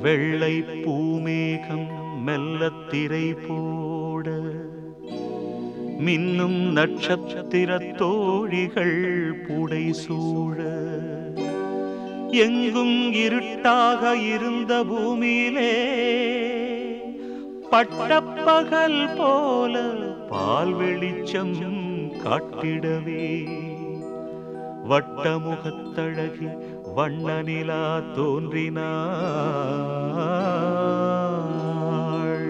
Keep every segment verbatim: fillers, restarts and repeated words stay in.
வெள்ளை பூமேகம் மெல்லத் திரை போட மின்னும் நட்சத்திர தோழிகள் புடை சூழ எங்கும் இருட்டாக இருந்த பூமியிலே பட்டப்பகல் போல பால் வெளிச்சம் காட்டிடவே வட்டமுகத்தழகி வண்ண நிலா தோன்றினாள்.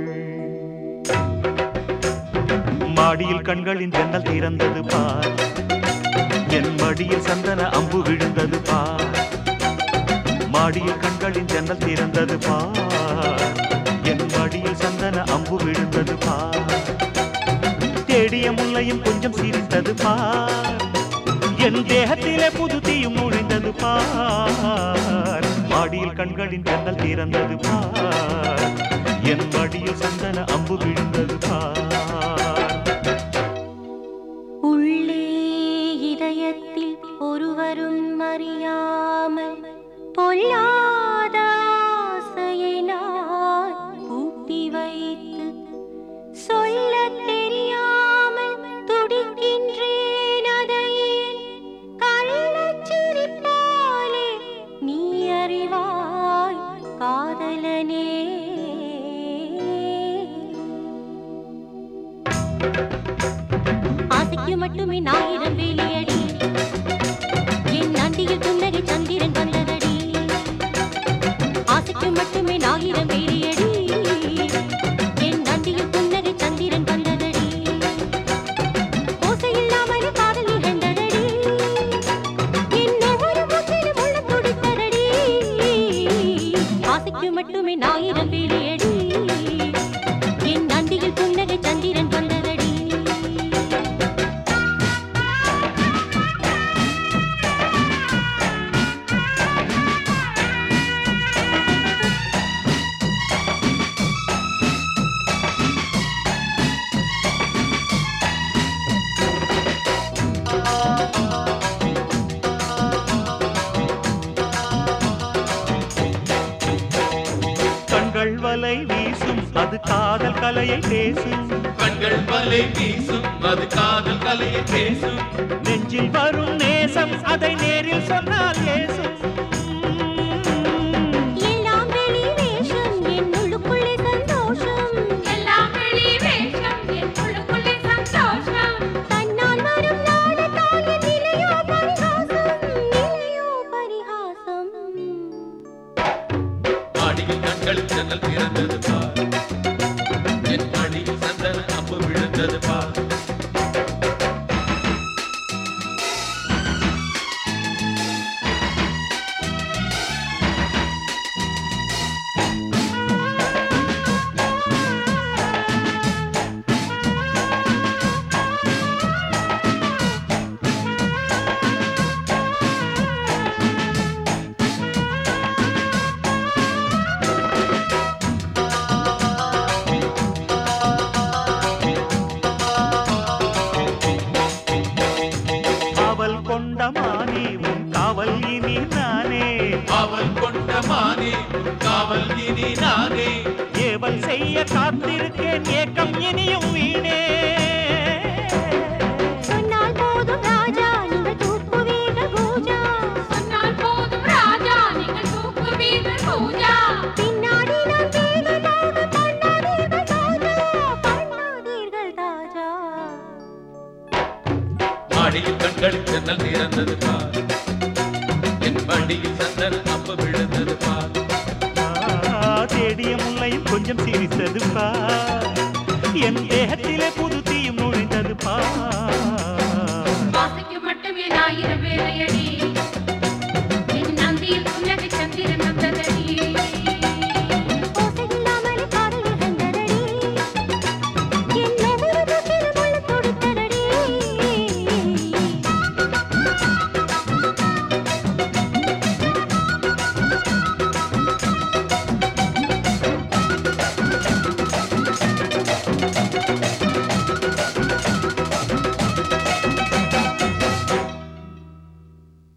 மாடியில் கண்களின் ஜன்னல் திறந்தது பார், என் மடியில் சந்தன அம்பு விழுந்தது பார். மாடியில் கண்களின் ஜன்னல் திறந்தது பார், என் மடியில் சந்தன அம்பு விழுந்தது பார். தேடிய முல்லையும் கொஞ்சம் சிரித்தது பார், என் தேகத்திலே புது தீயும் நுழைந்தது பார். மாடியில் கண்களின் ஜன்னல் திறந்தது பார், என் மடியில் சந்தன அம்பு விழுந்தது பார். உள்ளே இதயத்தில் ஒருவரும் அறியாமல் பொல்லாத ஆசையை நான் பூட்டி வைத்து சொல்ல தெரியாமல் துடிக்கின்றேன். அதை கள்ளச்சிரிப்பாலே நீ அறிவாய் காதலனே. ஆசைக்கு மட்டுமே ஆயிரம் வேலையடி, என் அண்டியில் புன்னகை சந்திரன் வந்ததடி. ஆசைக்கு மட்டுமே ஆயிரம் வேலையடி, என் அண்டியில் புன்னகை சந்திரன் வந்ததடி. ஓசை இல்லாமல் காதல் நிகழ்ந்ததடி, என் ஒவ்வொரு மூச்சிலும் உள்ளம் துடித்ததடி. ஆசைக்கு மட்டுமே ஆயிரம் வேலையடி, என் அண்டியில் புன்னகை சந்திரன் வந்ததடி. கண்கள் வலை வீசும் அது காதல் கலையை பேசும், கண்கள் வலை வீசும் அது காதல் கலையை பேசும். நெஞ்சில் வரும் நேசம் அதை நேரில் சொன்னால் ஏசும். எல்லாம் வெளி வேஷம் என் உள்ளுக்குள்ளே சந்தோஷம், எல்லாம் வெளி வேஷம் என் உள்ளுக்குள்ளே சந்தோஷம். தன்னால் வரும் நாடத்தால் என் நிலையோ பரிகாசம், நிலையோ பரிகாசம். மாடியில் கண்களில் ஜன்னல் திறந்தது பார், என் மடியில் சந்தன அம்பு விழுந்தது பார். அவள் கொண்ட மானே உன் காவல் இனி நானே, அவள் கொண்ட மானே காவல் இனி நானே. ஏவல் செய்ய காத்திருக்கேன் ஏக்கம் இனியும் வீணே. சொன்னால் போதும் ராஜா நீங்கள் தூக்குவீர்கள் பூஜா, சொன்னால் போதும் ராஜா நீங்கள் தூக்குவீர்கள் பூஜா. பின்னாடி நான் வேகமாக பண்ணாதீர்கள் தாஜா, பண்ணாதீர்கள் தாஜா. மாடியில் கண்களில் ஜன்னல் திறந்தது பார், என் மடியில் சந்தன அம்பு விழுந்தது பார். ஆ, தேடிய முல்லையும் கொஞ்சம் சிரித்தது பார், என் தேகத்திலே புது தீயும் நுழைந்தது பார். ஆசைக்கு மட்டுமே ஆயிரம் வேலையடி,